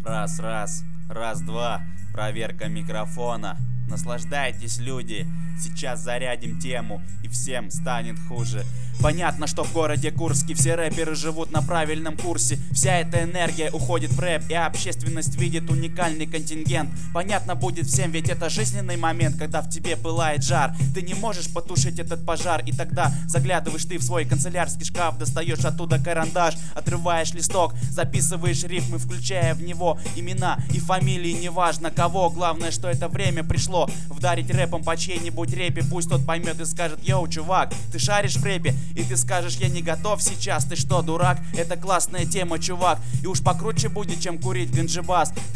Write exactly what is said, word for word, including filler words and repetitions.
Раз, раз, раз, два. Проверка микрофона. Наслаждайтесь, люди. Сейчас зарядим тему, и всем станет хуже. Понятно, что в городе Курске все рэперы живут на правильном курсе. Вся эта энергия уходит в рэп, и общественность видит уникальный контингент. Понятно будет всем, ведь это жизненный момент, когда в тебе пылает жар. Ты не можешь потушить этот пожар, и тогда заглядываешь ты в свой канцелярский шкаф, достаешь оттуда карандаш, отрываешь листок, записываешь рифмы, включая в него имена и фамилии, неважно кого. Главное, что это время пришло вдарить рэпом по чьей-нибудь репе. Пусть тот поймет и скажет: йоу, чувак, ты шаришь в рэпе? И ты скажешь: я не готов сейчас. Ты что, дурак? Это классная тема, чувак. И уж покруче будет, чем курить ганджибас.